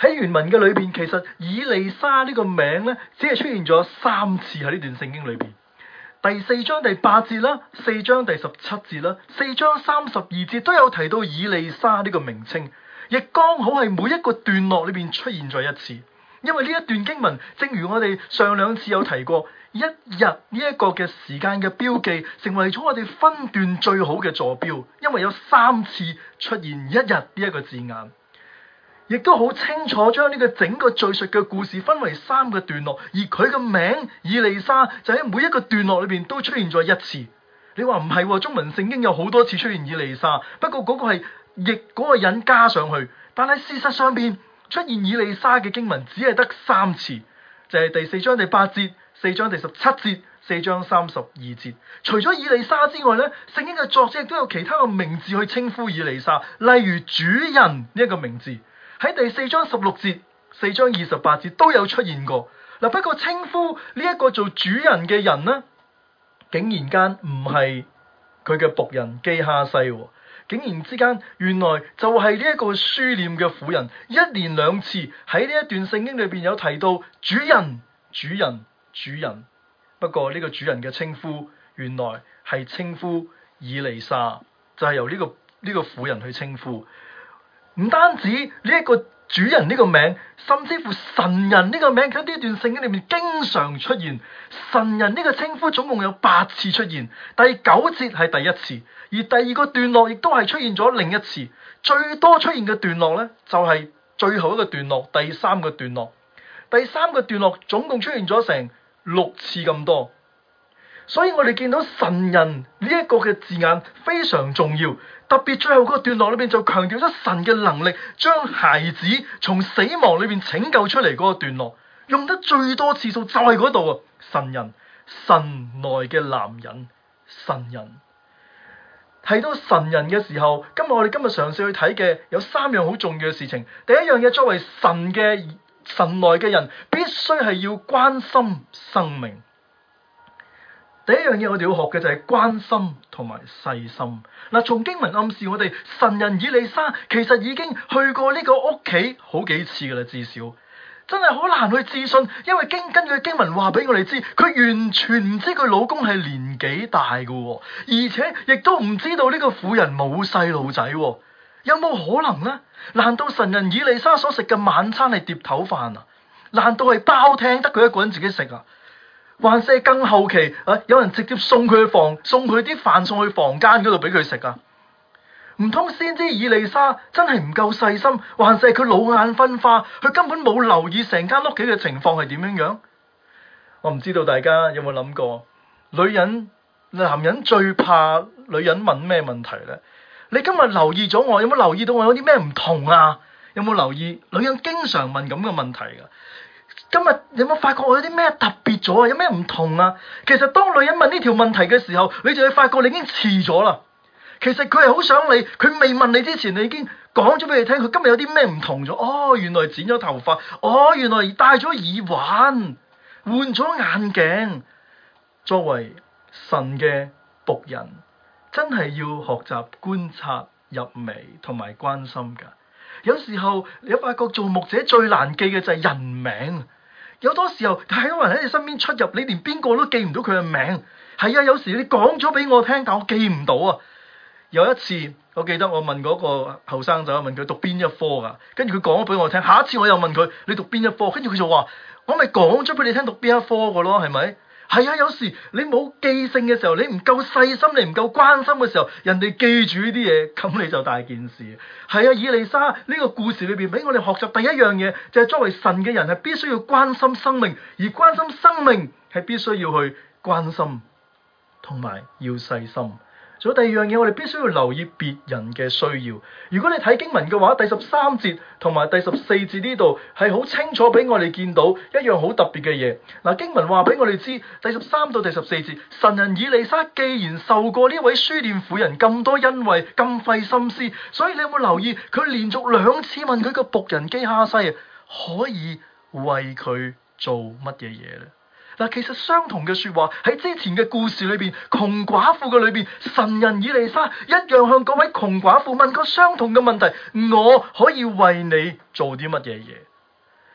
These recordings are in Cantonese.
喺原文嘅裏邊，其實以利沙呢個名咧，只係出現咗3次喺呢段聖經裏邊。第4章第8節啦，4章第17節啦，4章32節都有提到以利沙呢個名稱，亦剛好係每一個段落裏邊出現咗一次。因為呢一段經文，正如我哋上2次有提過，一日呢一個嘅時間嘅標記，成為咗我哋分段最好嘅坐標，因為有3次出現一日呢一個字眼。亦都好清楚將呢個整個敘述嘅故事分為3個段落，而佢嘅名以利沙就喺每一個段落裏邊都出現咗一次。你話唔係？中文聖經有好多次出現以利沙，不過嗰個係譯嗰個人加上去，但係事實上邊出現以利沙嘅經文只係得3次，就係第4章第8節、4章第17節、4章32節。除咗以利沙之外咧，聖經嘅作者亦都有其他嘅名字去稱呼以利沙，例如主人呢一個名字。喺第4章16節、4章28節都有出現過。嗱，不過稱呼呢一個做主人嘅人呢，竟然間唔係佢嘅僕人基哈西，竟然之間原來就係呢一個書念嘅婦人，一連2次喺呢一段聖經裏邊有提到主人、主人、主人。不過呢個主人嘅稱呼原來係稱呼以利沙，就係由呢個婦人去稱呼。唔單止呢一個主人呢個名，甚至乎神人呢個名喺呢段聖經裏面經常出現。神人呢個稱呼總共有8次出現，第9節係第1次，而第2個段落亦都係出現咗另一次。最多出現嘅段落呢，就係最後一個段落，第3個段落。第3個段落總共出現咗成6次咁多。所以我哋見到神人呢一個嘅字眼非常重要，特別最後嗰個段落裏邊就強調咗神嘅能力，將孩子從死亡裏邊拯救出嚟嗰個段落，用得最多次數就係嗰度啊！神人，神內嘅男人，神人。提到神人嘅時候，我哋今日嘗試去睇嘅有3樣好重要嘅事情。第一樣嘢，作為神內嘅人，必須係要關心生命。第一樣嘢我哋要學嘅就係關心同埋細心。嗱，從經文暗示我哋，神人以利沙其實已經去過呢個屋企好幾次噶啦，至少真係好難去置信，因為根據經文話俾我哋知，佢完全唔知佢老公係年紀大噶，而且亦都唔知道呢個婦人冇細路仔。有冇可能呢？難道神人以利沙所食嘅晚餐係碟頭飯啊？難道係包廳得佢一個人自己食啊？還是更後期有人直接送佢啲飯送去房間嗰度俾佢食啊？唔通先知以利沙真係唔夠細心，還是佢老眼昏花，佢根本冇留意成間屋企嘅情況係點樣？我唔知道大家有冇諗過，男人最怕女人問咩問題呢？你今日留意咗我，有冇留意到我有啲咩唔同啊？有冇留意女人經常問咁嘅問題㗎？今日有冇發覺我有啲咩特別咗啊？有咩唔同啊？其實當女人問呢條問題嘅時候，你就會發覺你已經遲咗啦。其實佢係好想你，佢未問你之前，你已經講咗俾你聽，佢今日有啲咩唔同咗。哦，原來剪咗頭髮，哦，原來戴咗耳環，換咗眼鏡。作為神嘅僕人，真係要學習觀察、入微同埋關心㗎。有時候你發覺做牧者最難記嘅就係人名。有多時候太多人喺你身邊出入，你連邊個都記唔到佢嘅名。係啊，有時你講咗俾我聽，但我記唔到啊。有一次我記得我問嗰個後生仔，問佢讀邊一科噶，跟住佢講咗俾我聽。下一次我又問佢，你讀邊一科，跟住佢就話，我咪講咗俾你聽讀邊一科噶咯，係咪？係啊，有時你冇記性嘅時候，你唔夠細心，你唔夠關心嘅時候，人哋記住呢啲嘢，咁你就大件事。係啊，以利沙呢個故事裏邊俾我哋學習第一樣嘢，就係作為神嘅人係必須要關心生命，而關心生命係必須要去關心同埋要細心。仲有第二樣嘢，我哋必須要留意別人嘅需要。如果你睇經文嘅話，第13節同埋第14節呢度係好清楚俾我哋見到一樣好特別嘅嘢。嗱，經文話俾我哋知，第13到第14節，神人以利沙既然受過呢位書念婦人咁多恩惠，咁費心思，所以你有冇留意佢連續2次問佢個僕人基哈西可以為佢做乜嘢嘢咧？嗱，其實相同嘅說話喺之前嘅故事裏邊，窮寡婦嘅裏邊，神人以利沙一樣向嗰位窮寡婦問過相同嘅問題：我可以為你做啲乜嘢嘢？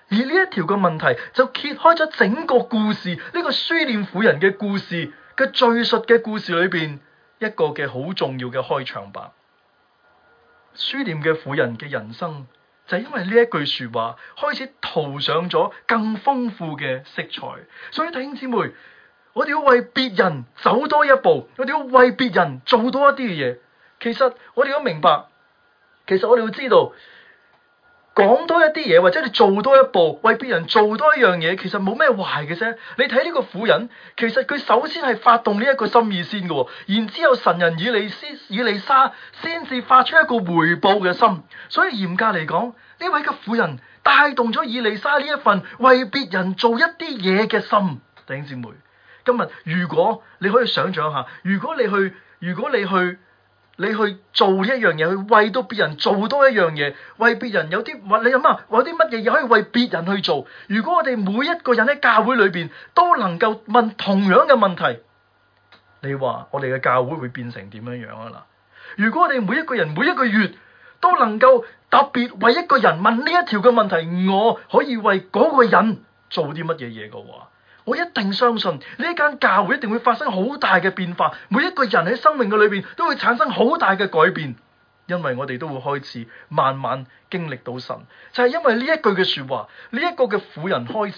而呢一條嘅問題就揭開咗整個故事，呢個書念婦人嘅故事嘅敘述嘅故事裏邊一個嘅好重要嘅開場白。書念嘅婦人嘅人生就係因為呢一句說話開始塗上咗更豐富嘅色彩。所以弟兄姊妹，我哋要為別人走多一步，我哋要為別人做多一啲嘅嘢。其實我哋要明白，其實我哋要知道，講多一啲嘢或者你做多一步，為別人做多一樣嘢，其實冇咩壞嘅啫。你睇呢個婦人，其實佢首先係發動呢一個心意先嘅，然之後神人以利沙先至發出一個回報嘅心。所以嚴格嚟講，呢位嘅婦人帶動咗以利沙呢一份為別人做一啲嘢嘅心。弟兄姊妹，今日如果你可以想象下，如果你去做呢一樣嘢，去為到別人做多一樣嘢，為別人有啲你諗下，有啲乜嘢嘢可以為別人去做？如果我哋每一個人喺教會裏邊都能夠問同樣嘅問題，你話我哋嘅教會會變成點樣樣啊啦？如果我哋每一個人每一個月都能夠特別為一個人問呢一條嘅問題，我可以為嗰個人做啲乜嘢嘢嘅話，我一定相信呢間教會一定會發生好大嘅變化，每一個人喺生命嘅裏邊都會產生好大嘅改變，因為我哋都會開始慢慢經歷到神。就係因為呢一句嘅說話，呢一個嘅婦人開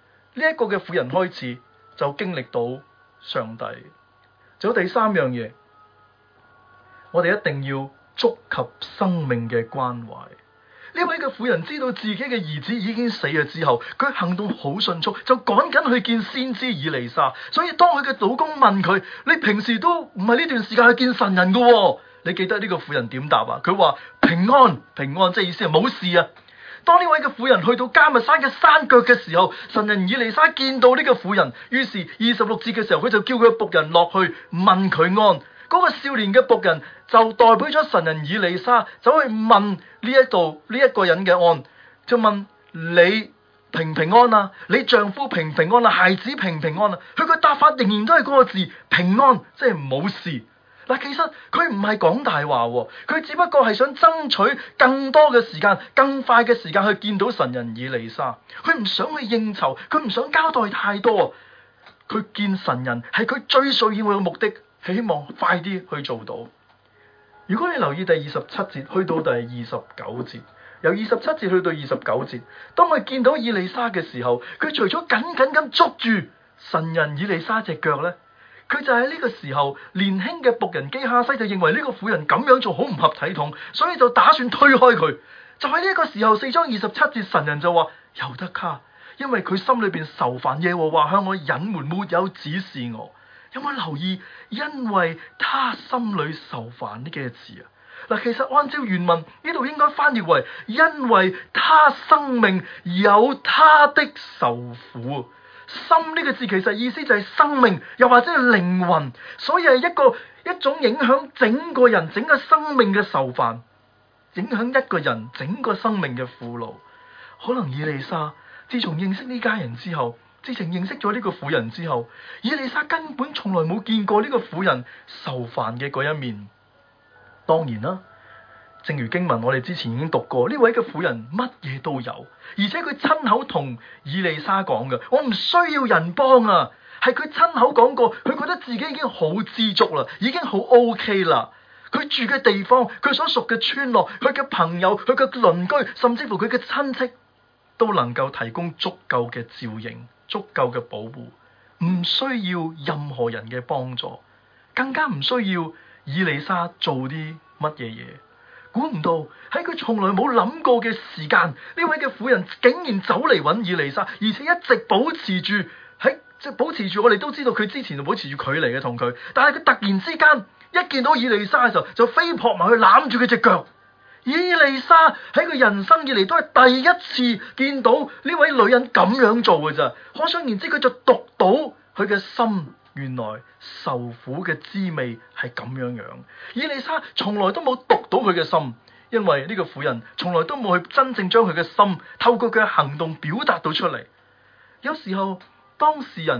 始就經歷到上帝。仲有第三樣嘢，我哋一定要觸及生命嘅關懷。呢位嘅婦人知道自己嘅兒子已經死咗之後，佢行動好迅速，就趕緊去見先知以利沙。所以當佢嘅老公問佢：你平時都唔係呢段時間去見神人㗎？你記得呢個婦人點答啊？佢話平安，平安，即係意思係冇事啊。當呢位嘅婦人去到迦密山嘅山腳嘅時候，神人以利沙見到呢個婦人，於是26節嘅時候，佢就叫佢僕人落去問佢安。嗰個少年嘅僕人就代表咗神人以利沙走去問呢一個人嘅安，就問你平唔平安啊？你丈夫平唔平安啊？孩子平唔平安啊？佢個答法仍然都係嗰個字平安，即係冇事。嗱，其實佢唔係講大話，佢只不過係想爭取更多嘅時間、更快嘅時間去見到神人以利沙。佢唔想去應酬，佢唔想交代太多。佢見神人係佢最需要嘅目的，係希望快啲去做到。如果你留意第27節去到第29節，由27節去到29節，當佢見到以利沙嘅時候，佢除咗緊緊咁捉住神人以利沙隻腳呢，佢就喺呢個時候，年輕嘅僕人基哈西就認為呢個婦人咁樣做好唔合體統，所以就打算推開佢。就喺呢個時候，4章27節，神人就話由得他，因為佢心裏邊愁煩，耶和華向我隱瞞，沒有指示我。有冇留意？因為他心裏愁煩呢幾個字啊？嗱，其實按照原文呢度應該翻譯為因為他生命有他的愁苦。心呢個字其實意思就係生命，又或者係靈魂，所以係一種影響整個人整個生命嘅愁煩，影響一個人整個生命嘅苦惱。可能以利沙自從認識呢家人之後，自從認識咗呢個婦人之後，以利沙根本從來冇見過呢個婦人愁煩嘅嗰一面。當然啦，正如經文我哋之前已經讀過，呢位嘅婦人乜嘢都有，而且佢親口同以利沙講嘅，我唔需要人幫啊，係佢親口講過，佢覺得自己已經好知足啦，已經好 OK 啦。佢住嘅地方，佢所屬嘅村落，佢嘅朋友，佢嘅鄰居，甚至乎佢嘅親戚，都能夠提供足夠嘅照應，足夠嘅保護，唔需要任何人嘅幫助，更加唔需要以利沙做啲乜嘢嘢。估唔到喺佢從來冇諗過嘅時間，呢位嘅婦人竟然走嚟揾以利沙，而且一直保持住我哋都知道佢之前就保持住距離嘅同佢，但係佢突然之間一見到以利沙嘅時候，就飛撲埋去攬住佢隻腳。以利沙喺佢人生以嚟都係第一次見到呢位女人咁樣做嘅咋，可想而知佢就讀到佢嘅心，原來受苦嘅滋味係咁樣樣。以利沙從來都冇讀到佢嘅心，因為呢個婦人從來都冇去真正將佢嘅心透過佢嘅行動表達到出嚟。有時候當事人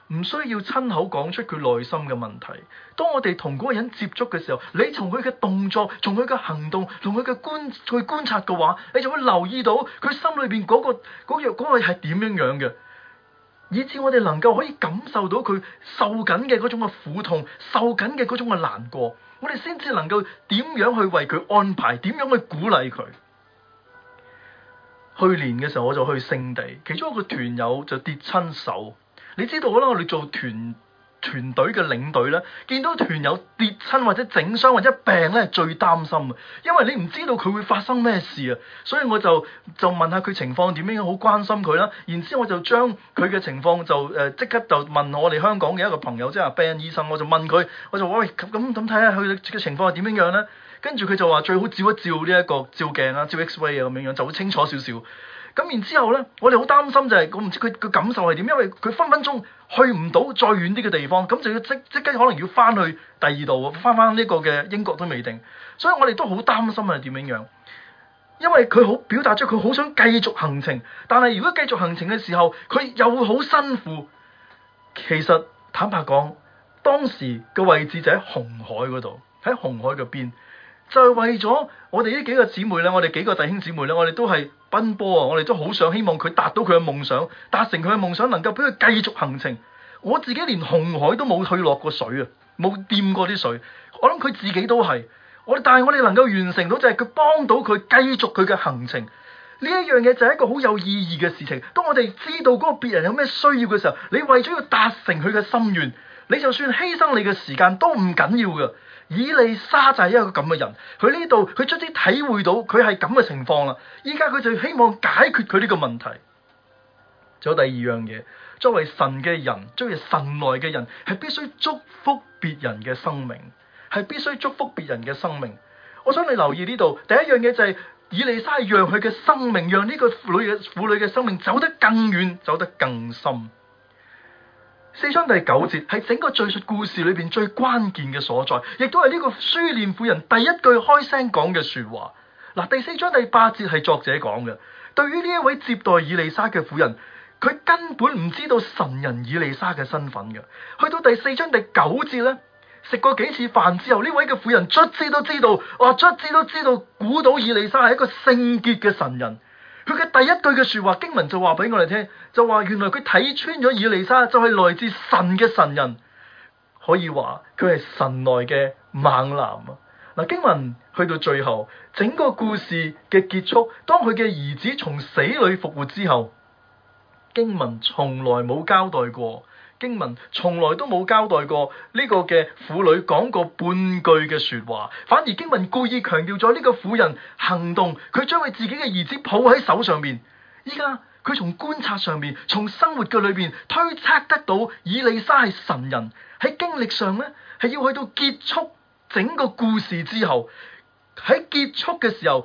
唔需要親口講出佢內心嘅問題。當我哋同嗰個人接觸嘅時候，你從佢嘅動作、從佢嘅行動、從佢嘅觀察嘅話，你就會留意到佢心裏邊嗰個係點樣嘅，以至我哋能夠可以感受到佢受緊嘅嗰種嘅苦痛、受緊嘅嗰種嘅難過，我哋先至能夠點樣去為佢安排，點樣去鼓勵佢。去年嘅時候我就去聖地，其中一個團友就跌親手。你知道啦，我哋做團隊嘅領隊咧，見到團友跌親或者整傷或者病咧，係最擔心啊，因為你唔知道佢會發生咩事啊，所以我就問下佢情況點樣，好關心佢啦。然之後我就將佢嘅情況就即刻就問我哋香港嘅一個朋友，即係 Ben 醫生，我就問佢，我就話喂，咁睇下佢嘅情況係點樣咧？跟住佢就話最好照一照呢一個照鏡啊，照 X-ray 啊咁樣，就會清楚少少。咁然之後咧，我哋好擔心就係我唔知佢感受係點，因為佢分分鐘去唔到再遠啲嘅地方，咁就要即刻可能要翻去第二度，翻呢個嘅英國都未定，所以我哋都好擔心係點樣，因為佢好表達咗佢好想繼續行程，但係如果繼續行程嘅時候，佢又會好辛苦。其實坦白講，當時嘅位置就喺紅海嗰度，喺紅海嘅邊。就係為咗我哋呢幾個姊妹咧，我哋幾個弟兄姊妹咧，我哋都係奔波啊！我哋都好想希望佢達到佢嘅夢想，達成佢嘅夢想，能夠俾佢繼續行程。我自己連紅海都冇去落過水啊，冇掂過啲水。我諗佢自己都係，但係我哋能夠完成到就係佢幫到佢繼續佢嘅行程。呢一樣嘢就係一個好有意義嘅事情。當我哋知道嗰個別人有咩需要嘅時候，你為咗要達成佢嘅心願，你就算犧牲你嘅時間都唔緊要㗎。以利沙就係一個咁嘅人，佢呢度佢卒之體會到佢係咁嘅情況啦，依家佢就希望解決佢呢個問題。仲有第二樣嘢，作為神嘅人，作為神來嘅人，係必須祝福別人嘅生命，係必須祝福別人嘅生命。我想你留意呢度，第一樣嘢就係以利沙讓佢嘅生命，讓呢個婦女嘅生命走得更遠，走得更深。4章第9節係整個敘述故事裏邊最關鍵嘅所在，亦都係呢個書念婦人第一句開聲講嘅說話。嗱，第4章第8節係作者講嘅。對於呢一位接待以利沙嘅婦人，佢根本唔知道神人以利沙嘅身份嘅。去到第4章第9節咧，食過幾次飯之後，呢位嘅婦人卒之都知道，估到以利沙係一個聖潔嘅神人。佢嘅第一句嘅說話，經文就話俾我哋聽，就話原來佢睇穿咗以利沙就係來自神嘅神人，可以話佢係神來嘅猛男啊！嗱，經文去到最後，整個故事嘅結束，當佢嘅兒子從死裏復活之後，經文從來冇交代過，經文從來都冇交代過呢個嘅婦女講過半句嘅說話，反而經文故意強調咗呢個婦人行動，佢將佢自己嘅兒子抱喺手上面。依家佢從觀察上面，從生活嘅裏邊推測得到以利沙係神人。喺經歷上呢，係要去到結束整個故事之後，喺結束嘅時候，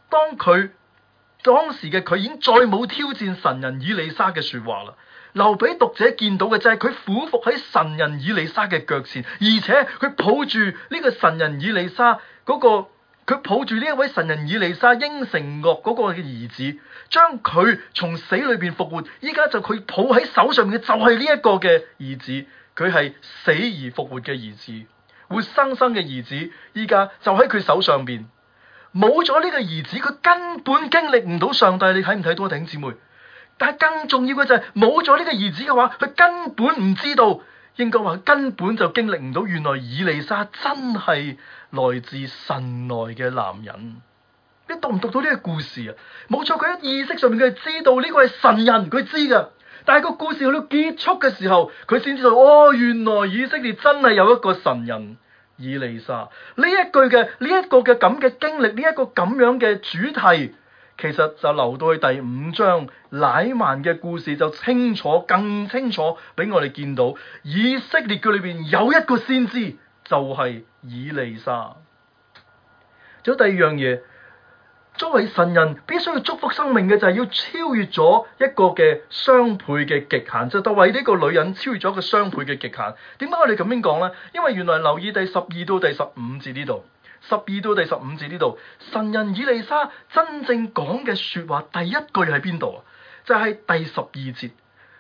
當時嘅佢已經再冇挑戰神人以利沙嘅說話啦。留俾讀者見到嘅就係佢俯伏喺神人以利沙嘅腳前，而且佢抱住呢個神人以利沙佢抱住呢一位神人以利沙應承諾嗰個嘅兒子，將佢從死裏邊復活。依家就佢抱喺手上面嘅就係呢一個嘅兒子，佢係死而復活嘅兒子，活生生嘅兒子，依家就喺佢手上邊。冇咗呢個兒子，佢根本經歷唔到上帝。你睇唔睇到啊，弟兄姊妹？但係更重要嘅就係冇咗呢個兒子嘅話，佢根本唔知道，應該話根本就經歷唔到，原來以利沙真係來自神來嘅男人。你讀唔讀到呢個故事啊？冇錯，佢喺意識上面佢知道呢個係神人，佢知噶。但係個故事去到結束嘅時候，佢先知道，原來以色列真係有一個神人以利沙。呢一個嘅咁嘅經歷，呢一個咁樣嘅主題，其實就留到去第5章乃縵嘅故事，就更清楚俾我哋見到以色列嘅裏邊有一個先知，就係以利沙。仲有第二樣嘢，作為神人必須要祝福生命嘅就係要超越咗一個嘅雙倍嘅極限，就為呢個女人超越咗一個雙倍嘅極限。點解我哋咁樣講呢？因為原來留意第12到第15節呢度。12到第15節呢度，神人以利沙真正講嘅說話第一句喺邊度啊？就係第12節，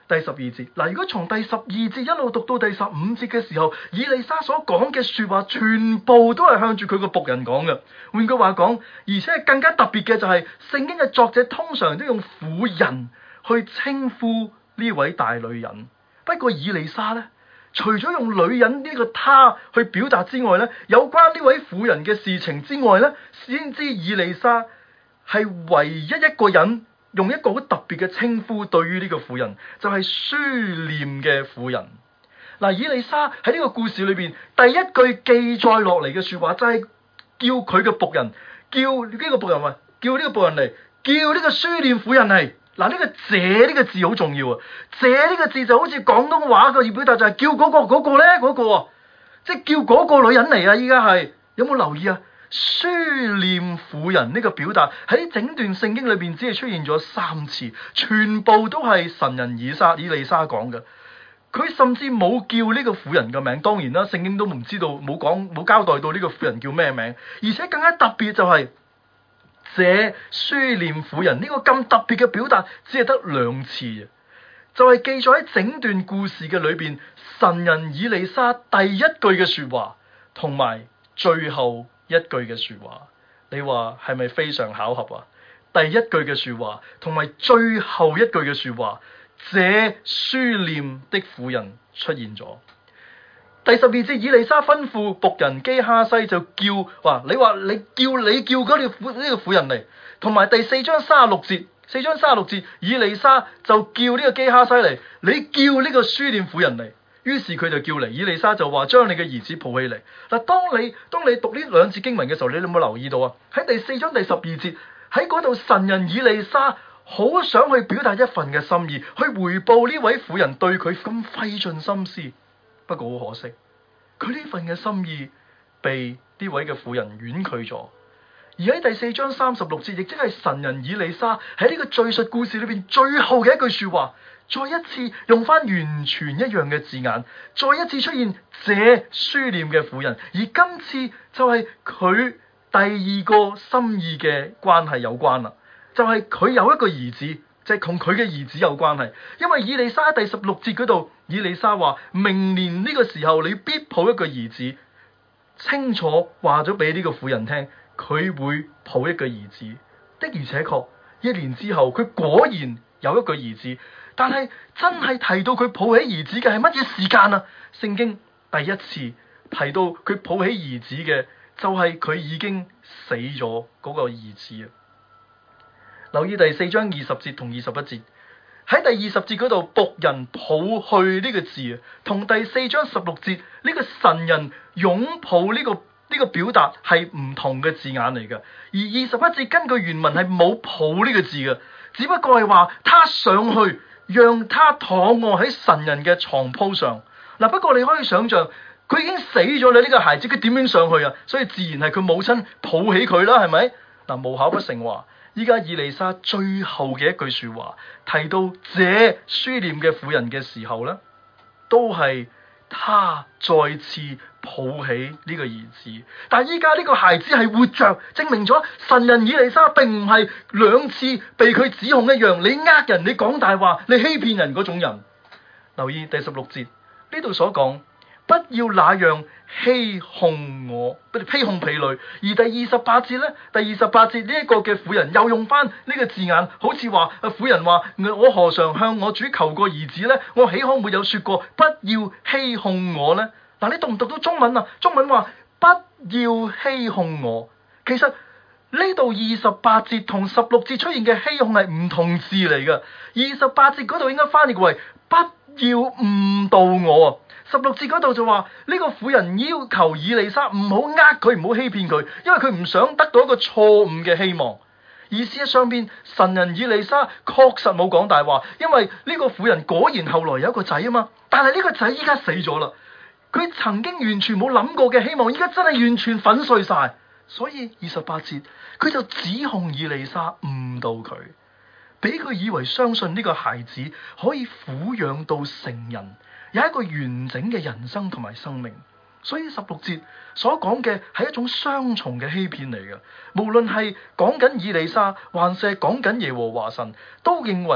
第12節。嗱，如果從第12節一路讀到第15節嘅時候，以利沙所講嘅說話全部都係向住佢個僕人講嘅。換句話講，而且更加特別嘅就係聖經嘅作者通常都用婦人去稱呼呢位大女人。不過以利沙呢，除咗用女人呢個她去表達之外呢，有關呢位婦人嘅事情之外呢，先知以利沙係唯一一個人用一個好特別嘅稱呼對於呢個婦人，就係書念嘅婦人。嗱，以利沙喺呢個故事裏邊第一句記載落嚟嘅說話就係叫佢嘅僕人，叫呢個僕人話，叫呢個僕人嚟，叫呢個書念婦人嚟。嗱，呢個這呢個字好重要啊！這呢個字就好似廣東話嘅表達，就係叫嗰個咧，即係叫嗰個女人嚟啊！依家係有冇留意啊？書念婦人呢個表達喺整段聖經裏邊只係出現咗3次，全部都係神人以利沙講嘅。佢甚至冇叫呢個婦人嘅名，當然啦，聖經都唔知道，冇交代到呢個婦人叫咩名。而且更加特別就係這書念婦人呢個咁特別嘅表達，只係得2次，就係記載喺整段故事嘅裏邊，神人以利沙第一句嘅說話，同埋最後一句嘅說話。你話係咪非常巧合啊？第一句嘅說話，同埋最後一句嘅說話，這書念的婦人出現咗。第12節，以利沙吩咐僕人基哈西就叫話，你叫嗰呢個婦人嚟。同埋第4章36節，以利沙就叫呢個基哈西嚟，你叫呢個書念婦人嚟。於是佢就叫嚟，以利沙就話，將你嘅兒子抱起嚟。嗱，當你讀呢2節經文嘅時候，你有冇留意到啊？喺第4章第12節，喺嗰度神人以利沙好想去表達一份嘅心意，去回報呢位婦人對佢咁費盡心思。不過好可惜，佢呢份嘅心意被呢位嘅婦人婉拒咗。而喺第4章36節，亦即係神人以利沙喺呢個敘述故事裏邊最後嘅一句說話，再一次用翻完全一樣嘅字眼，再一次出現這書念嘅婦人。而今次就係佢第2個心意嘅關係有關啦，就係佢有一個兒子，就係同佢嘅兒子有關係。因為以利沙喺第16節嗰度，以利沙話明年呢個時候你必抱一個兒子，清楚話咗俾呢個婦人聽，佢會抱一個兒子。的而且確1年之後佢果然有一個兒子。但係真係提到佢抱起兒子嘅係乜嘢時間啊？聖經第一次提到佢抱起兒子嘅就係佢已經死咗嗰個兒子啊！留意第4章20節同21節，喺第20節嗰度僕人抱去呢個字啊，同第4章16節呢個神人擁抱呢個表達係唔同嘅字眼嚟嘅。而21節根據原文係冇抱呢個字嘅，只不過係話他上去讓他躺臥喺神人嘅床鋪上。嗱，不過你可以想象佢已經死咗啦，呢個孩子佢點樣上去啊？所以自然係佢母親抱起佢啦，係咪？嗱，無巧不成話，依家以利沙最後嘅一句說話提到這書念嘅婦人嘅時候咧，都係他再次抱起呢個兒子。但係依家呢個孩子係活着，證明咗神人以利沙並唔係2次被佢指控一樣，你呃人，你講大話，你欺騙人嗰種人。留意第16節呢度所講，不要那樣欺哄婢女。而第28節呢，第28節呢一個嘅婦人又用翻呢個字眼，好似話婦人話，我何嘗向我主求過兒子呢？我豈可沒有說過不要欺哄我呢？嗱，你讀唔讀到中文啊？中文話不要欺哄我。其實呢度28節同16節出現嘅欺哄係唔同字嚟嘅。28節嗰度應該翻譯為不要誤導我啊。16節嗰度就話呢個婦人要求以利沙唔好呃佢，唔好欺騙佢，因為佢唔想得到一個錯誤嘅希望。而事實上邊神人以利沙確實冇講大話，因為呢個婦人果然後來有一個仔啊嘛。但係呢個仔依家死咗啦，佢曾經完全冇諗過嘅希望，依家真係完全粉碎晒。所以28節佢就指控以利沙誤導佢，俾佢以為相信呢個孩子可以撫養到成人，有一個完整嘅人生同埋生命。所以16節所講嘅係一種雙重嘅欺騙嚟嘅，無論係講緊以利沙還是講緊耶和華神，都認為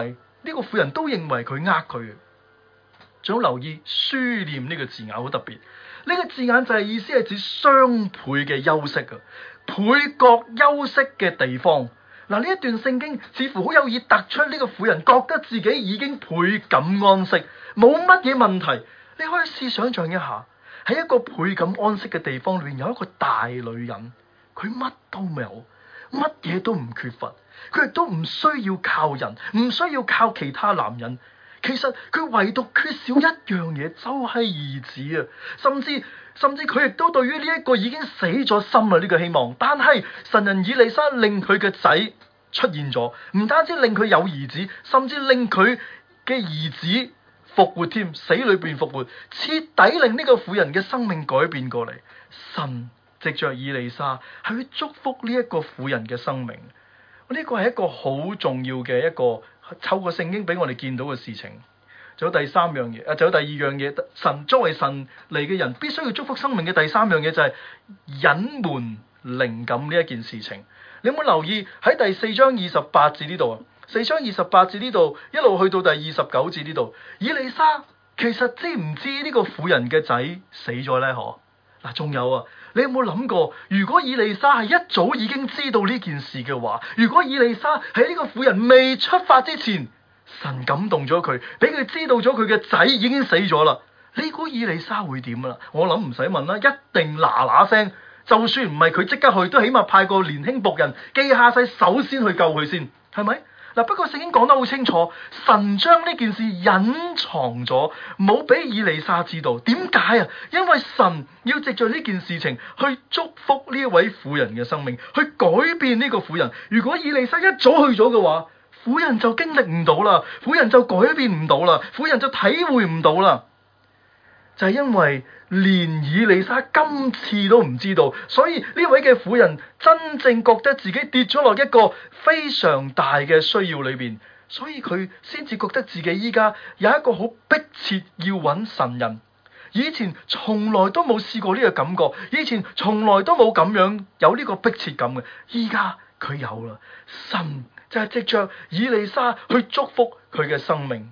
呢個婦人都認為佢呃佢嘅。仲要留意書念呢個字眼好特別，呢個字眼就係意思係指雙倍嘅休息啊，倍角休息嘅地方。嗱，呢一段聖經似乎好有意突出呢個婦人覺得自己已經倍感安息，冇乜嘢問題。你可以試想像一下，喺一個倍感安息嘅地方裏面有一個大女人，佢乜都冇，乜嘢都唔缺乏，佢亦都唔需要靠人，唔需要靠其他男人。其實佢唯獨缺少一樣嘢，就係兒子啊！甚至佢亦都對於呢一個已經死咗心啊呢個希望。但係神人以利沙令佢嘅仔出現咗，唔單止令佢有兒子，甚至令佢嘅兒子復活添，死裏邊復活，徹底令呢個婦人嘅生命改變過嚟。神藉着以利沙係去祝福呢一個婦人嘅生命。呢個係一個好重要嘅一個透過聖經俾我哋見到嘅事情。仲有第三樣嘢，仲有第二樣嘢，神作為神嚟嘅人必須要祝福生命嘅第三樣嘢就係隱瞞靈感呢一件事情。你有冇留意喺第4章28節呢度啊？4章28節呢度一路去到第29節呢度，以利沙其實知唔知呢個婦人嘅仔死咗呢？嗱，仲有啊，你有冇諗過，如果以利沙係一早已經知道呢件事嘅話，如果以利沙喺呢個婦人未出發之前，神感動咗佢，俾佢知道咗佢嘅仔已經死咗啦，你估以利沙會點啊？我諗唔使問啦，一定嗱嗱聲，就算唔係佢即刻去，都起碼派個年輕僕人記下世首先去救佢先，係咪？嗱，不過聖經講得好清楚，神將呢件事隱藏咗，冇俾以利沙知道。點解啊？因為神要藉着呢件事情去祝福呢一位婦人嘅生命，去改變呢個婦人。如果以利沙一早去咗嘅話，婦人就經歷唔到啦，婦人就改變唔到啦，婦人就體會唔到啦。就係因為連以利沙今次都唔知道，所以呢位嘅婦人真正覺得自己跌咗落一個非常大嘅需要裏邊，所以佢先至覺得自己依家有一個好迫切要揾神人。以前從來都冇試過呢個感覺，以前從來都冇咁樣有呢個迫切感嘅，依家佢有啦。神就係藉着以利沙去祝福佢嘅生命。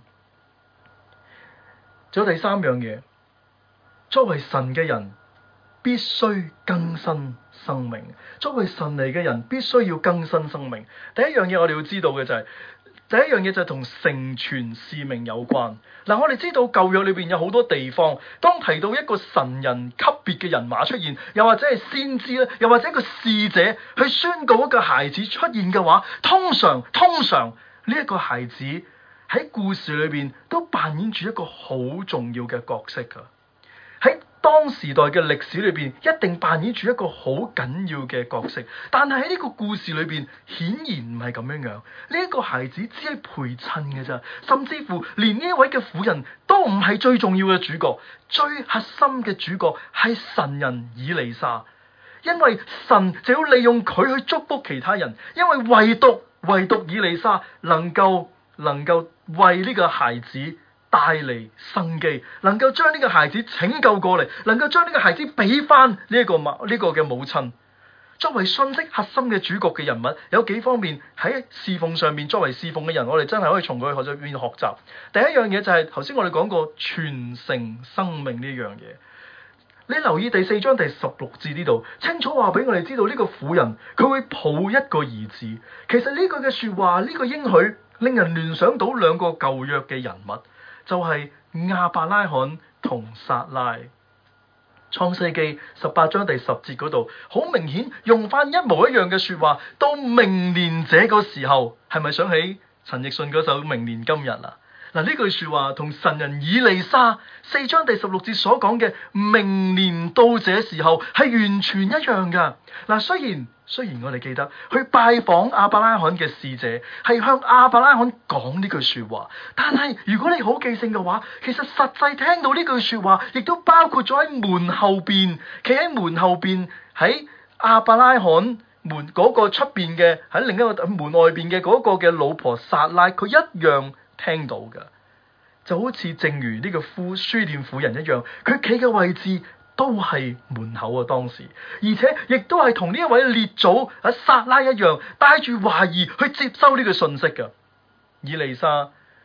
仲有第三樣嘢。作為神嘅人，必須更新生命。作為神嚟嘅人，必須要更新生命。第一樣嘢我哋要知道嘅就係，第一樣嘢就係同成全使命有關。嗱，我哋知道舊約裏邊有好多地方，當提到一個神人級別嘅人馬出現，又或者係先知咧，又或者一個使者去宣告一個孩子出現嘅話，通常呢一個孩子喺故事裏邊都扮演住一個好重要嘅角色噶。喺當時代嘅歷史裏邊，一定扮演住一個好緊要嘅角色。但係喺呢個故事裏邊，顯然唔係咁樣樣。呢一個孩子只係陪襯嘅咋，甚至乎連呢一位嘅婦人都唔係最重要嘅主角。最核心嘅主角係神人以利沙，因為神就要利用佢去祝福其他人，因為唯獨以利沙能夠為呢個孩子帶嚟生機，能夠將呢個孩子拯救過嚟，能夠將呢個孩子俾翻呢一個嘅母親。作為信息核心嘅主角嘅人物，有幾方面喺侍奉上面，作為侍奉嘅人，我哋真係可以從佢學習邊學習。第一樣嘢就係頭先我哋講過傳承生命呢樣嘢。你留意第4章第16節呢度，清楚話俾我哋知道呢個婦人佢會抱一個兒子。其實呢句嘅說話，呢個應許令人聯想到兩個舊約嘅人物。就係亞伯拉罕同撒拉。創世記18章第10節嗰度，好明顯用翻一模一樣嘅說話。到明年這個時候，係咪想起陳奕迅嗰首《明年今日》啊？嗱，呢句說話同神人以利沙4章第16節所講嘅明年到這時候係完全一樣噶。嗱，雖然我哋記得去拜訪亞伯拉罕嘅使者係向亞伯拉罕講呢句說話，但係如果你好記性嘅話，其實實際聽到呢句說話，亦都包括咗喺門後邊，企喺門後邊喺亞伯拉罕門嗰個出邊嘅，喺另一個門外邊嘅嗰個嘅老婆撒拉，佢一樣聽到嘅，就好似正如呢個書念婦人一樣，佢企嘅位置都係門口啊，當時，而且亦都係同呢一位列祖撒拉一樣，帶住懷疑去接收呢個信息嘅。以利沙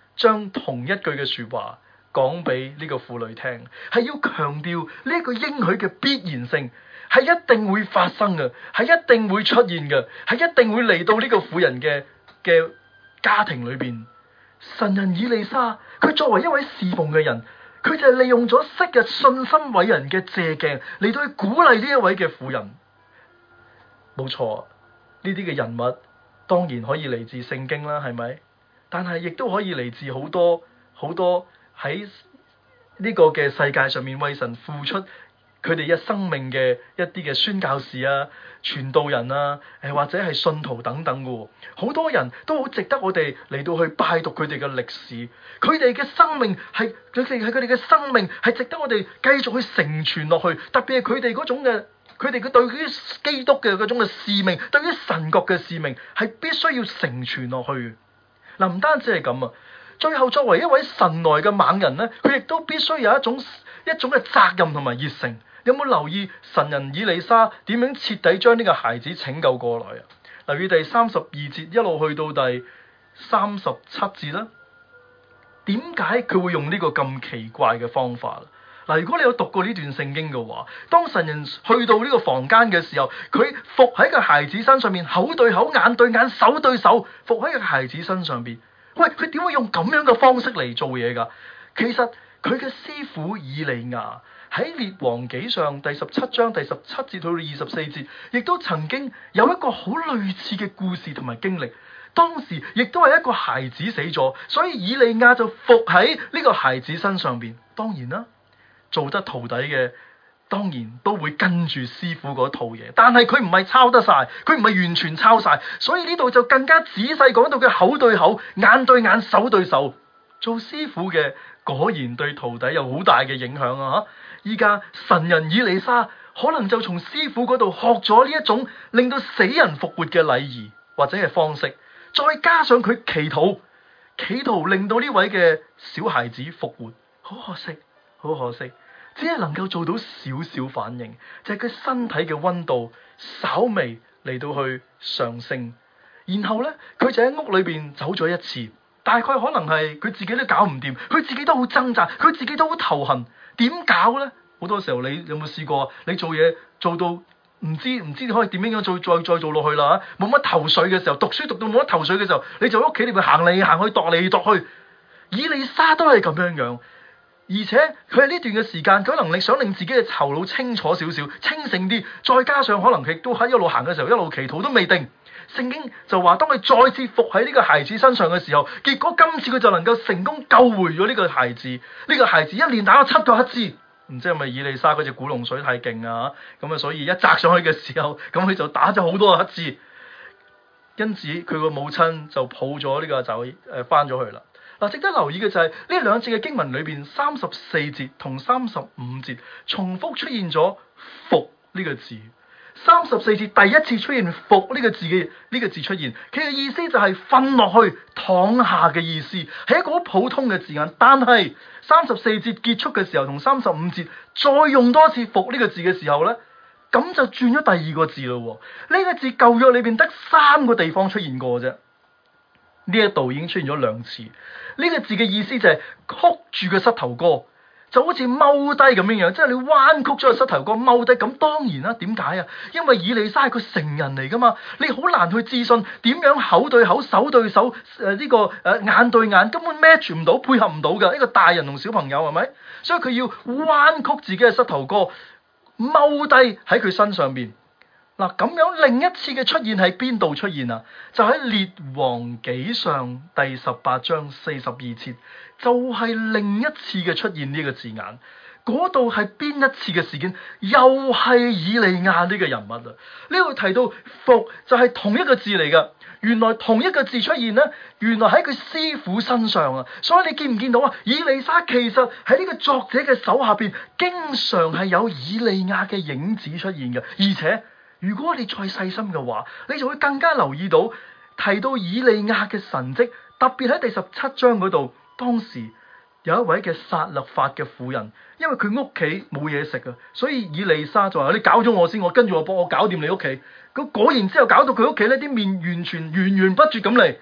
將同一句嘅說話講俾呢個婦女聽，係要強調呢一個應許嘅必然性，係一定會發生嘅，係一定會出現嘅，係一定會嚟到呢個婦人嘅家庭裏邊。神人以利沙，佢作為一位侍奉嘅人，佢就係利用咗昔日信心偉人嘅借鏡嚟到去鼓勵呢一位嘅婦人。冇錯，呢啲嘅人物當然可以嚟自聖經啦，係咪？但係亦都可以嚟自好多好多喺呢個嘅世界上面為神付出佢哋一生命嘅一啲嘅宣教士啊、傳道人啊，或者係信徒等等嘅。好多人都好值得我哋嚟到去拜讀佢哋嘅歷史，佢哋嘅生命係佢哋嘅生命係值得我哋繼續去承傳落去。特別係佢哋嗰種嘅，佢哋對於基督嘅嗰種嘅使命，對於神國嘅使命係必須要承傳落去。嗱，唔單止係咁啊，最後作為一位神來嘅猛人咧，佢亦都必須有一種嘅責任同埋熱誠。有冇留意神人以利沙點樣徹底將呢個孩子拯救過來啊？留意第32節一路去到第37節啦。點解佢會用呢個咁奇怪嘅方法？嗱，如果你有讀過呢段聖經嘅話，當神人去到呢個房間嘅時候，佢伏喺個孩子身上面，口對口、眼對眼、手對手，伏喺個孩子身上邊。喂，佢點會用咁樣嘅方式嚟做嘢㗎？其實佢嘅師傅以利亞喺列王紀上第17章第17節到24節，亦都曾經有一個好類似嘅故事同埋經歷。當時亦都係一個孩子死咗，所以以利亞就伏喺呢個孩子身上邊。當然啦，做得徒弟嘅當然都會跟住師傅嗰套嘢，但係佢唔係抄得晒，佢唔係完全抄晒，所以呢度就更加仔細講到佢口對口、眼對眼、手對手。做師傅嘅果然對徒弟有好大嘅影響啊！依家神人以利沙可能就從師傅嗰度學咗呢一種令到死人復活嘅禮儀或者係方式，再加上佢祈禱，企圖令到呢位嘅小孩子復活。好可惜，好可惜，只係能夠做到少少反應，就係佢身體嘅溫度稍微嚟到去上升。然後呢，佢就喺屋裏邊走咗一次，大概可能係佢自己都搞唔掂，佢自己都好掙扎，佢自己都好頭痕。點搞呢？好多時候你有冇試過？你做嘢做到唔知可以點樣再做落去啦？冇乜頭緒嘅時候，讀書讀到冇乜頭緒嘅時候，你就喺屋企裏邊行嚟行去，踱嚟踱去。以利沙都係咁樣，而且佢喺呢段嘅時間，佢可能你想令自己嘅頭腦清楚少少、清醒啲，再加上可能佢亦都喺一路行嘅時候一路祈禱都未定。聖經就話，當佢再次伏喺呢個孩子身上嘅時候，結果今次佢就能夠成功救回咗呢個孩子。呢個孩子一連打咗7個乞嗤，唔知係咪以利沙嗰隻古龍水太勁啊？咁啊，所以一擲上去嘅時候，咁佢就打咗好多個乞嗤。因此佢個母親就抱咗呢個仔翻咗去啦。嗱，值得留意嘅就係呢兩節嘅經文裏邊，34節同35節重複出現咗伏呢個字。34節第一次出現伏呢個字嘅呢個字出現，佢嘅意思就係瞓落去、躺下嘅意思，係一個好普通嘅字眼。但係34節結束嘅時候同35節再用多次伏呢個字嘅時候呢，咁就轉咗第二個字咯。呢個字舊約裏邊得3個地方出現過啫，呢一度已經出現咗2次。呢個字嘅意思就係曲住個膝頭哥，就好似踎低咁樣，即係你彎曲咗個膝頭哥踎低。咁當然啦，點解啊？因為以利沙係個成人嚟噶嘛，你好難去自信點樣口對口、手對手、眼對眼，根本 match 唔到、配合唔到嘅。一個大人同小朋友係咪？所以佢要彎曲自己嘅膝頭哥，踎低喺佢身上邊。嗱，咁樣另一次嘅出現喺邊度出現啊？就喺列王紀上第18章42節，就係另一次嘅出現呢個字眼。嗰度係邊一次嘅事件？又係以利亞呢個人物啊！呢度提到伏就係同一個字嚟噶。原來同一個字出現呢，原來喺佢師傅身上啊！所以你見唔見到啊？以利沙其實喺呢個作者嘅手下邊，經常係有以利亞嘅影子出現嘅，而且，如果你再細心嘅話，你就會更加留意到提到以利亞嘅神蹟，特別喺第17章嗰度，當時有一位嘅撒勒法嘅婦人，因為佢屋企冇嘢食啊，所以以利沙就話：你搞咗我先，我跟住我幫我搞掂你屋企。咁果然之後搞到佢屋企呢啲麵完全源源不絕咁嚟。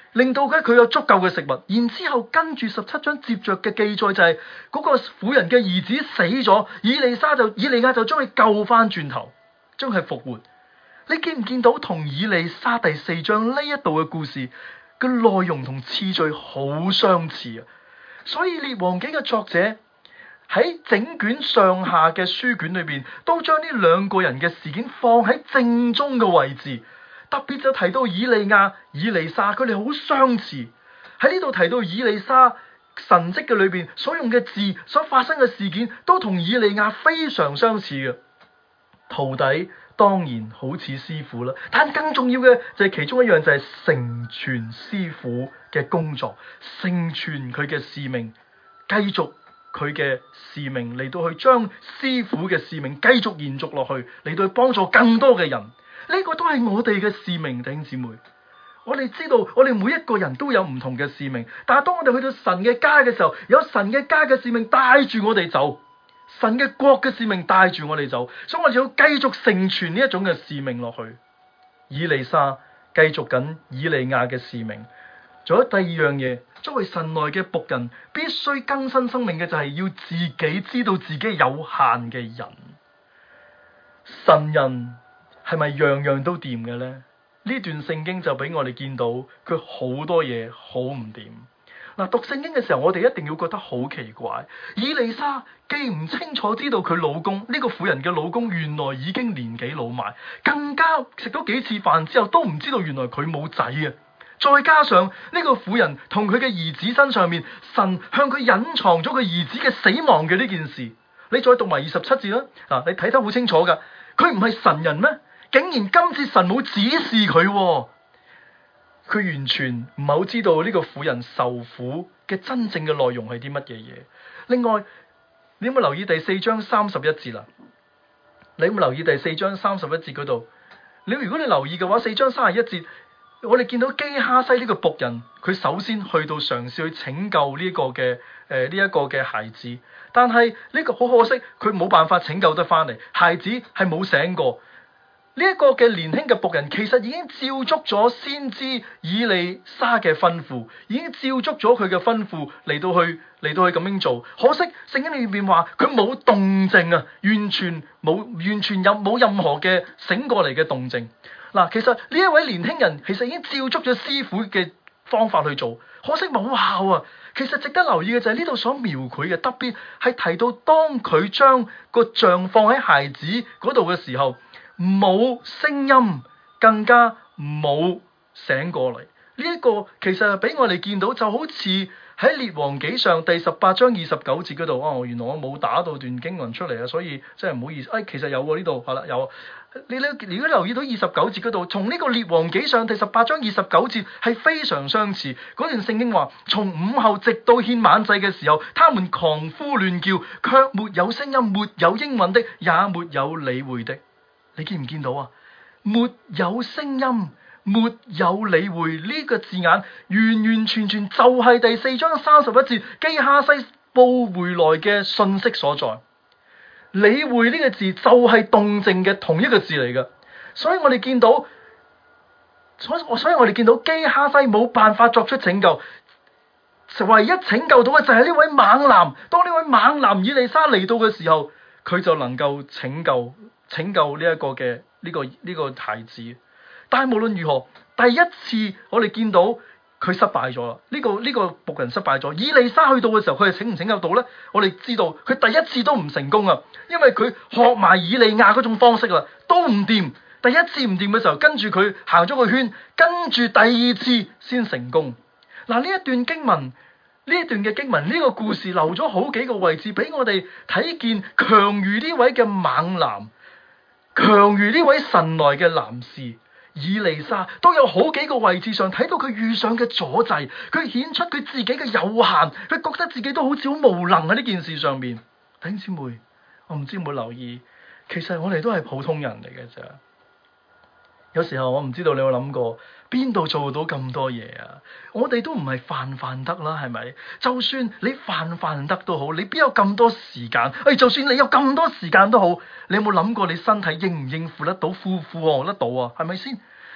令到佢有足夠嘅食物。然之後跟住17章接着嘅記載就係嗰個婦人嘅兒子死咗，以利亞就將佢救翻轉頭，將佢復活。你見唔見到同以利沙第4章呢一度嘅故事嘅內容同次序好相似啊？所以列王紀嘅作者喺整卷上下嘅書卷裏邊，都將呢兩個人嘅事件放喺正中嘅位置。特別就提到以利亞、以利沙，佢哋好相似。喺呢度提到以利沙神蹟嘅裏邊所用嘅字、所發生嘅事件，都同以利亞非常相似嘅。徒弟當然好似師傅啦，但更重要嘅就係其中一樣，就係成全師傅嘅工作，成全佢嘅使命，繼續佢嘅使命，嚟到去將師傅嘅使命繼續延續落去，嚟到去幫助更多嘅人。呢個都係我哋嘅使命，弟兄姊妹。我哋知道，我哋每一個人都有唔同嘅使命，但係當我哋去到神嘅家嘅時候，有神嘅家嘅使命帶住我哋走，神嘅國嘅使命帶住我哋走，所以我哋要繼續成全呢一種嘅使命落去。以利沙繼續緊以利亞嘅使命。仲有第二樣嘢，作為神內嘅僕人，必須更新生命嘅就係要自己知道自己有限嘅人。神人係咪樣樣都掂嘅呢？呢段聖經就俾我哋見到佢好多嘢好唔掂。嗱，讀聖經嘅時候，我哋一定要覺得好奇怪。以利沙既唔清楚知道佢老公呢個婦人嘅老公原來已經年紀老邁，更加食咗幾次飯之後都唔知道原來佢冇仔啊！再加上呢個婦人同佢嘅兒子身上面，神向佢隱藏咗佢兒子嘅死亡嘅呢件事。你再讀埋27節啦，嗱，你睇得好清楚噶，佢唔係神人咩？竟然今次神冇指示佢，佢完全唔係好知道呢個婦人受苦嘅真正嘅內容係啲乜嘢嘢。另外，你有冇留意第4章31節啦？你有冇留意第4章31節嗰度？如果你留意嘅話，4章31節，我哋見到基哈西呢個僕人，佢首先去到嘗試去拯救呢個嘅孩子，但係呢個好可惜，佢冇辦法拯救得翻嚟，孩子係冇醒過。呢一個嘅年輕嘅僕人其實已經照足咗先知以利沙嘅吩咐，已經照足咗佢嘅吩咐嚟到去咁樣做。可惜聖經裏面話佢冇動靜啊，完全冇任何嘅醒過嚟嘅動靜。嗱，其實呢一位年輕人其實已經照足咗師傅嘅方法去做，可惜冇效啊。其實值得留意嘅就係呢度所描繪嘅，特別係提到當佢將個像放喺孩子嗰度嘅時候，冇聲音，更加冇醒過嚟。呢一個其實係俾我哋見到，就好似喺列王紀上第18章29節嗰度。原來我冇打到段經文出嚟啊，所以真係唔好意思。其實有喎，呢度係啦，有。你如果留意到29節嗰度，從呢個列王紀上第18章29節係非常相似。嗰段聖經話，從午後直到獻晚祭嘅時候，他們狂呼亂叫，卻沒有聲音，沒有應允的，也沒有理會的。你見唔見到啊？沒有聲音，沒有理會，呢個字眼完完全全就係第4章31節基哈西報回來嘅信息所在。理會呢個字就係動靜嘅同一個字嚟嘅，所以我哋見到，所以我哋見到基哈西冇辦法作出拯救，唯一拯救到嘅就係呢位猛男。當呢位猛男以利沙嚟到嘅時候，佢就能夠拯救呢一個嘅呢個孩子。但係無論如何，第一次我哋見到佢失敗咗啦，呢個僕人失敗咗。以利沙去到嘅時候，佢係拯唔拯救到呢？我哋知道佢第一次都唔成功啊，因為佢學埋以利亞嗰種方式啦，都唔掂。第一次唔掂嘅時候，跟住佢行咗個圈，跟住第二次先成功。嗱，呢一段經文，呢個故事留咗好幾個位置俾我哋睇見，強如呢位嘅猛男，強如呢位神來嘅男士以利沙，都有好幾個位置上睇到佢遇上嘅阻滯，佢顯出佢自己嘅有限，佢覺得自己都好似好無能喺呢件事上面。弟兄姊妹，我唔知有冇留意，其實我哋都係普通人嚟嘅咋。有時候我唔知道你有冇諗過，邊度做到咁多嘢啊？我哋都唔係泛得啦，係咪？就算你泛得都好，你邊有咁多時間？就算你有咁多時間都好，你有冇諗過你身體應唔應付得到，負荷得到啊？係咪先？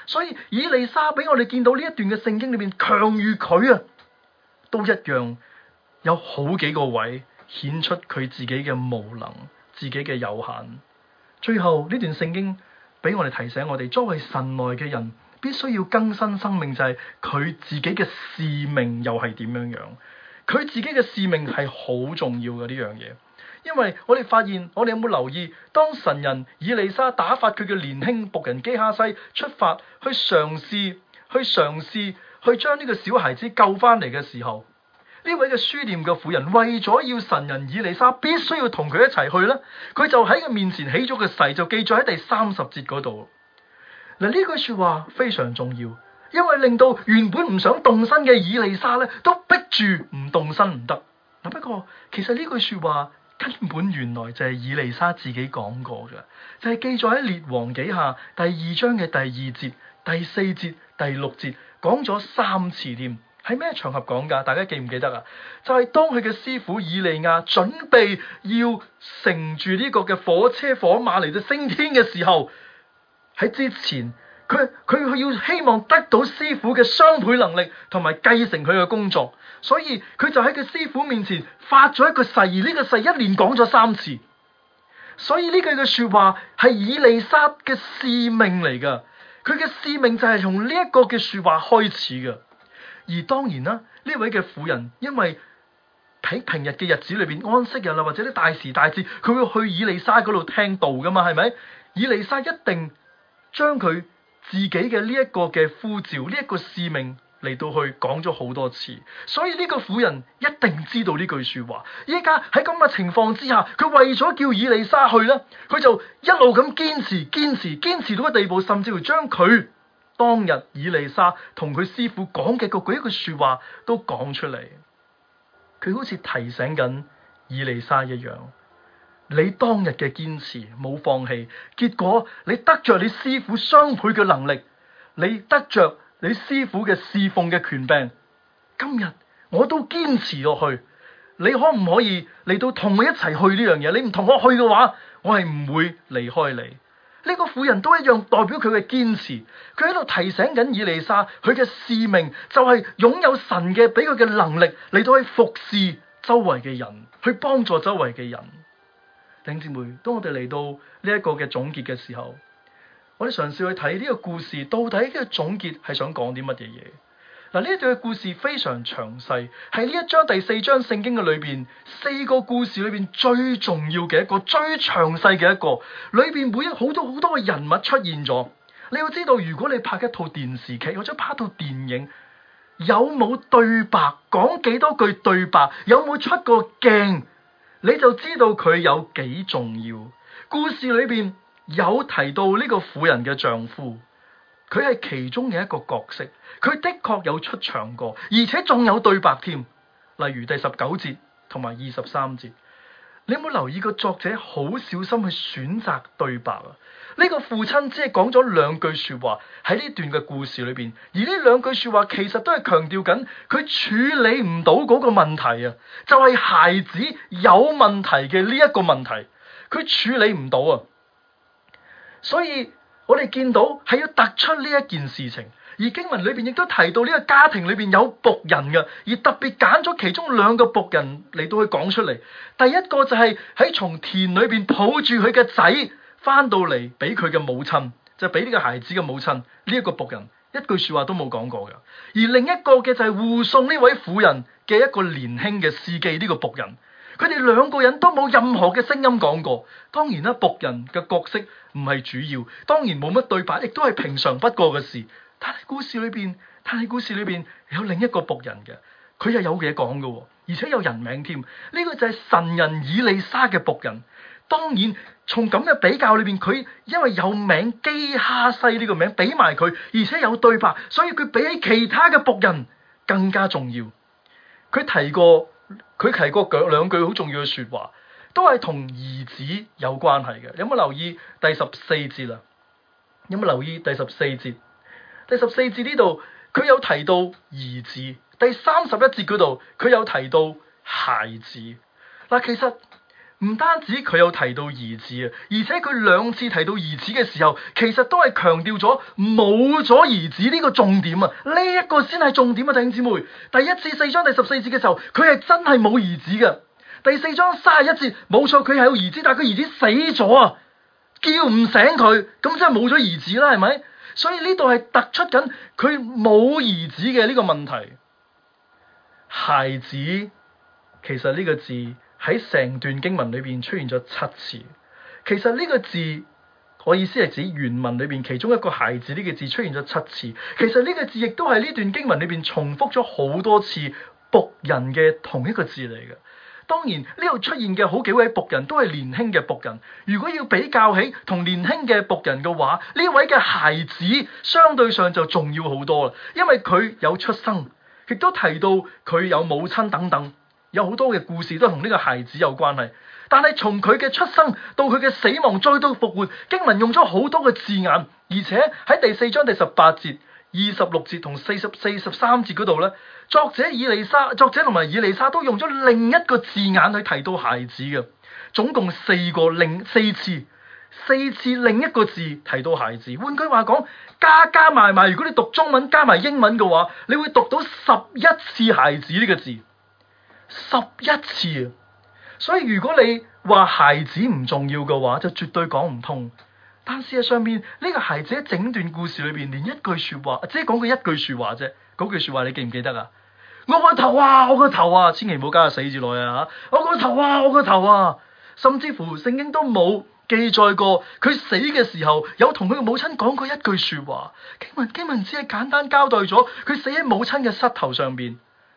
所以以利沙俾我哋見到呢一段嘅聖經裏邊，強如佢啊，都一樣有好幾個位顯出佢自己嘅無能、自己嘅有限。最後呢段聖經俾我哋提醒我哋，作為神來嘅人，必須要更新生命，就係佢自己嘅使命又係點樣樣。佢自己嘅使命係好重要嘅呢樣嘢，因為我哋發現，我哋有冇留意，當神人以利沙打發佢嘅年輕僕人基哈西出發去嘗試去將呢個小孩子救翻嚟嘅時候，呢位嘅書念嘅婦人為咗要神人以利沙必須要同佢一齊去咧，佢就喺佢面前起咗個誓，就記載喺第30節嗰度。嗱，呢句說話非常重要，因為令到原本唔想動身嘅以利沙咧，都逼住唔動身唔得。嗱，不過其實呢句說話根本原來就係以利沙自己講過嘅，就係記載喺列王紀下第2章嘅第2節、第4節、第6節，講咗3次添。係咩場合講噶？大家記唔記得啊？就係當佢嘅師傅以利亞準備要乘住呢個嘅火車火馬嚟到升天嘅時候，喺之前佢要希望得到師傅嘅雙倍能力同埋繼承佢嘅工作，所以佢就喺佢師傅面前發咗一個誓，而呢個誓一連講咗3次。所以呢句嘅說話係以利沙嘅使命嚟噶，佢嘅使命就係從呢一個嘅說話開始噶。而當然啦，呢位嘅婦人因為喺平日嘅日子裏邊，安息日啦，或者啲大時大節，佢會去以利沙嗰度聽道噶嘛，係咪？以利沙一定將佢自己嘅呢一個嘅呼召，呢一個使命嚟到去講咗好多次，所以呢個婦人一定知道呢句說話。依家喺咁嘅情況之下，佢為咗叫以利沙去咧，佢就一路咁堅持到個地步，甚至乎將佢當日以利沙同佢師傅講嘅嗰一句說話都講出嚟。佢好似提醒緊以利沙一樣，你當日嘅堅持冇放棄，結果你得着你師傅雙倍嘅能力，你得着你師傅嘅侍奉嘅權柄。今日我都堅持落去，你可唔可以嚟到同我一齊去呢樣嘢？你唔同我去嘅話，我係唔會離開你。呢個婦人都一樣代表佢嘅堅持，佢喺度提醒緊以利沙，佢嘅使命就係擁有神嘅俾佢嘅能力嚟到去服侍周圍嘅人，去幫助周圍嘅人。弟兄姊妹，當我哋嚟到呢一個嘅總結嘅時候，我哋嘗試去睇呢個故事到底嘅總結係想講啲乜嘢嘢。嗱，呢一段嘅故事非常詳細，係呢一章第4章聖經嘅裏邊4個故事裏邊最重要嘅一個，最詳細嘅一個，裏邊每一好多嘅人物出現咗。你要知道，如果你拍一套電視劇或者拍一套電影，有冇對白，講幾多句對白，有冇出過鏡，你就知道佢有幾重要。故事裏邊有提到呢個婦人嘅丈夫，佢係其中嘅一個角色，佢的確有出場過，而且仲有對白添。例如第19節同埋23節，你有冇留意個作者好小心去選擇對白啊？呢個父親只係講咗2句說話喺呢段嘅故事裏邊，而呢2句說話其實都係強調緊佢處理唔到嗰個問題啊，就係孩子有問題嘅呢一個問題，佢處理唔到啊。所以我哋見到係要突出呢一件事情，而經文裏邊亦都提到呢個家庭裏邊有僕人嘅，而特別揀咗其中2個僕人嚟到去講出嚟。第一個就係喺從田裏邊抱住佢嘅仔翻到嚟俾佢嘅母親，就俾呢個孩子嘅母親，呢一個僕人一句說話都冇講過嘅。而另一個嘅就係護送呢位婦人嘅一個年輕嘅司機，呢個僕人，佢哋2個人都冇任何嘅聲音講過。當然啦，僕人嘅角色唔係主要，當然冇乜對白，亦都係平常不過嘅事。但係故事裏邊有另一個僕人嘅，佢又有嘢講嘅，而且有人名添。呢個就係神人以利沙嘅僕人。當然從咁嘅比較裏邊，佢因為有名基哈西呢個名俾埋佢，而且有對白，所以佢比起其他嘅僕人更加重要。佢提過2句好重要嘅說話，都係同兒子有關係嘅。有冇留意第14節啊？有冇留意第14節？第14節呢度佢有提到兒子，第31節嗰度佢有提到孩子。嗱，其實唔單止佢有提到兒子啊，而且佢兩次提到兒子嘅時候，其實都係強調咗冇咗兒子呢個重點啊！呢一個先係重點啊，弟兄姊妹。第一次4章第14節嘅時候，佢係真係冇兒子嘅。第4章31節，冇錯，佢係有兒子，但係佢兒子死咗啊，叫唔醒佢，咁即係冇咗兒子啦，係咪？所以呢度係突出緊佢冇兒子嘅呢個問題。孩子，其實呢個字喺成段經文裏邊出現咗7次。其實呢個字，我意思係指原文裏邊其中一個孩子呢個字出現咗7次。其實呢個字亦都係呢段經文裏邊重複咗好多次僕人嘅同一個字嚟嘅。當然呢度出現嘅好幾位僕人都係年輕嘅僕人。如果要比較起同年輕嘅僕人嘅話，呢位嘅孩子相對上就重要好多啦，因為佢有出生，亦都提到佢有母親等等，有好多嘅故事都同呢個孩子有關係。但係從佢嘅出生到佢嘅死亡再到復活，經文用咗好多嘅字眼，而且喺第4章第18節、26節同43節嗰度咧，作者同埋以利沙都用咗另一個字眼去提到孩子嘅，總共4次另一個字提到孩子。換句話講，加埋，如果你讀中文加埋英文嘅話，你會讀到11次孩子呢個字，11次啊！所以如果你話孩子唔重要嘅話，就絕對講唔通。但事實上面呢個孩子喺整段故事裏邊連一句說話，只係講佢一句說話啫。嗰句說話你記唔記得啊？我個頭啊！千祈唔好加個死字落去啊！我個頭啊！甚至乎聖經都冇記載過佢死嘅時候有同佢嘅母親講過一句說話。經文只係簡單交代咗佢死喺母親嘅膝頭上邊。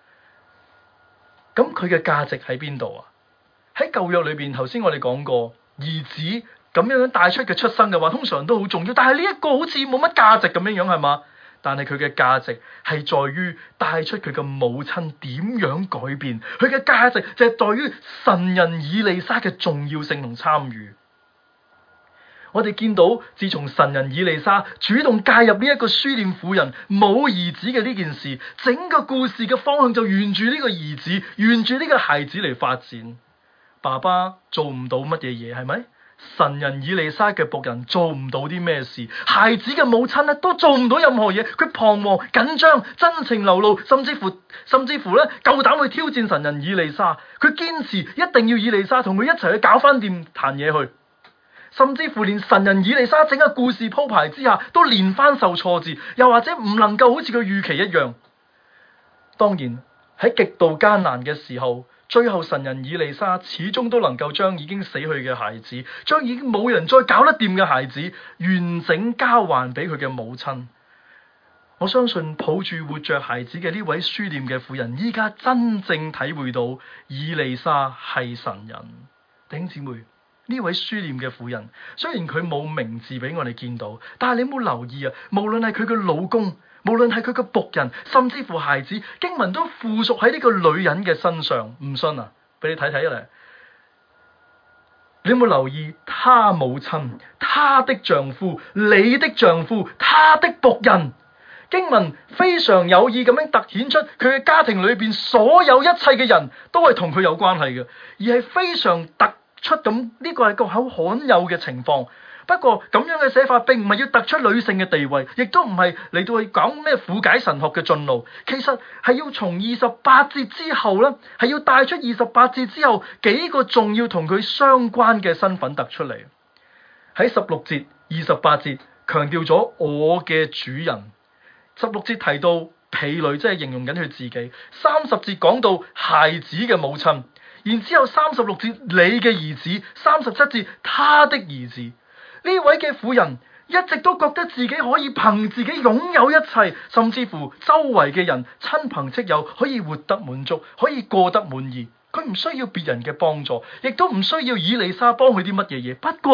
咁佢嘅價值喺邊度啊？喺舊約裏邊，頭先我哋講過，兒子咁樣帶出嘅出生嘅話，通常都好重要。但係呢一個好似冇乜價值咁樣係嘛？但係佢嘅價值係在於帶出佢嘅母親點樣改變。佢嘅價值就係在於神人以利沙嘅重要性同參與。我哋見到，自從神人以利沙主動介入呢一個書念婦人冇兒子嘅呢件事，整個故事嘅方向就沿住呢個兒子，沿住呢個孩子嚟發展。爸爸做唔到乜嘢嘢，係咪？神人以利沙嘅僕人做唔到啲咩事，孩子嘅母親咧都做唔到任何嘢。佢彷徨緊張，真情流露，甚至乎咧夠膽去挑戰神人以利沙。佢堅持一定要以利沙同佢一齊去搞翻掂壇嘢去，甚至乎連神人以利沙整個故事鋪排之下都連番受挫折，又或者唔能夠好似佢預期一樣。當然喺極度艱難嘅時候，最後神人以利沙始終都能夠將已經死去嘅孩子，將已經冇人再搞得掂嘅孩子完整交還俾佢嘅母親。我相信抱住活着孩子嘅呢位書念嘅婦人，依家真正體會到以利沙係神人。弟兄姊妹，呢位書念嘅婦人雖然佢冇名字俾我哋見到，但係你有冇留意啊？無論係佢嘅老公，無論係佢嘅僕人，甚至乎孩子，經文都附屬喺呢個女人嘅身上。唔信啊？俾你睇睇嚟。你有冇留意她母親、她的丈夫、你的丈夫、她的僕人？經文非常有意咁樣突顯出佢嘅家庭裏邊所有一切嘅人都係同佢有關係嘅，而係非常突出咁。呢個係個好罕有嘅情況。不過咁樣嘅寫法並唔係要突出女性嘅地位，亦都唔係嚟到去講咩苦解神學嘅進路。其實係要從28節之後咧，係要帶出28節之後幾個重要同佢相關嘅身份突出嚟。喺16節、28節強調咗我嘅主人。16節提到婢女，即係形容緊佢自己。30節講到孩子嘅母親，然之後36節你嘅兒子，37節他的兒子。呢位嘅婦人一直都覺得自己可以憑自己擁有一切，甚至乎周圍嘅人親朋戚友可以活得滿足，可以過得滿意。佢唔需要別人嘅幫助，亦都唔需要以利沙幫佢啲乜嘢嘢。不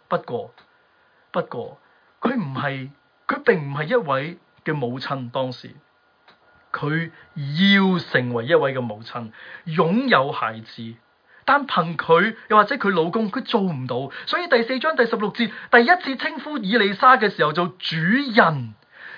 過佢並唔係一位嘅母親。當時佢要成為一位嘅母親，擁有孩子。但憑佢又或者佢老公，佢做唔到。所以第4章第16節第一次稱呼以利沙嘅時候就主人，而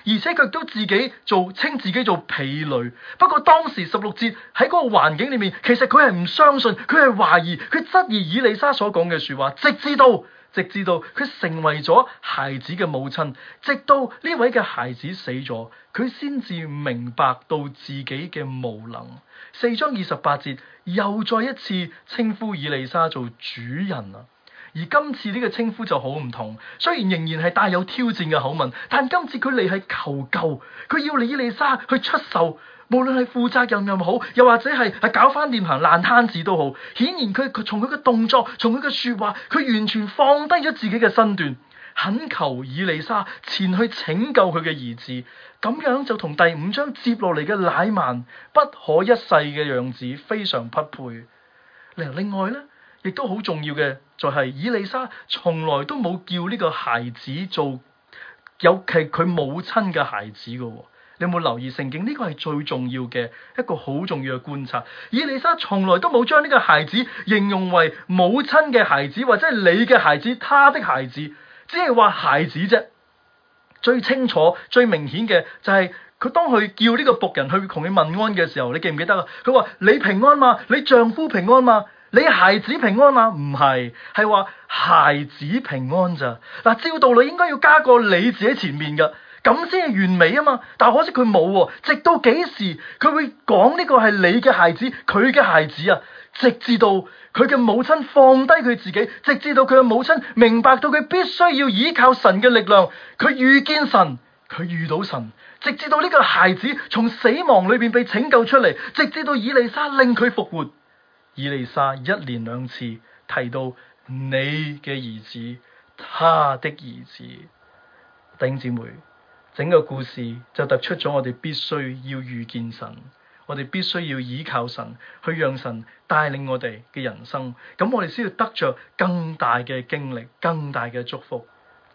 而且佢都稱自己做婢女。不過當時16節喺嗰個環境裏面，其實佢係唔相信，佢係懷疑，佢質疑以利沙所講嘅說話，直至到佢成為咗孩子嘅母親，直到呢位嘅孩子死咗，佢先至明白到自己嘅無能。4章28節又再一次稱呼以利沙做主人啊！而今次呢個稱呼就好唔同，雖然仍然係帶有挑戰嘅口吻，但今次佢嚟係求救，佢要以利沙去出售，無論係負責任又好，又或者係搞翻掂行爛攤子都好。顯然佢從佢嘅動作，從佢嘅說話，佢完全放低咗自己嘅身段，懇求以利沙前去拯救佢嘅兒子。咁樣就同第5章接落嚟嘅乃縵不可一世嘅樣子非常匹配。另外呢，亦都好重要嘅就係以利沙從來都冇叫呢個孩子做有其佢母親嘅孩子嘅。你有冇留意聖經？呢個係最重要嘅一個好重要嘅觀察。以利沙從來都冇將呢個孩子形容為母親嘅孩子，或者係你嘅孩子，他的孩子，只係話孩子啫。最清楚、最明顯嘅就係佢當佢叫呢個僕人去同佢問安嘅時候，你記唔記得啊？佢話你平安嘛？你丈夫平安嘛？你孩子平安嘛？唔係，係話孩子平安咋。嗱，照道理應該要加個你字喺前面噶，咁先係完美啊嘛。但可惜佢冇喎，直到幾時佢會講呢個係你嘅孩子，佢嘅孩子啊？直至到佢嘅母親放低佢自己，直至到佢嘅母親明白到佢必須要依靠神嘅力量，佢遇見神，佢遇到神，直至到呢個孩子從死亡裏邊被拯救出嚟，直至到以利沙令佢復活。以利沙一連2次提到你嘅兒子，他的兒子。弟兄姊妹，整個故事就突出咗我哋必須要遇見神，我哋必須要依靠神，去讓神帶領我哋嘅人生，咁我哋先要得着更大嘅經歷，更大嘅祝福。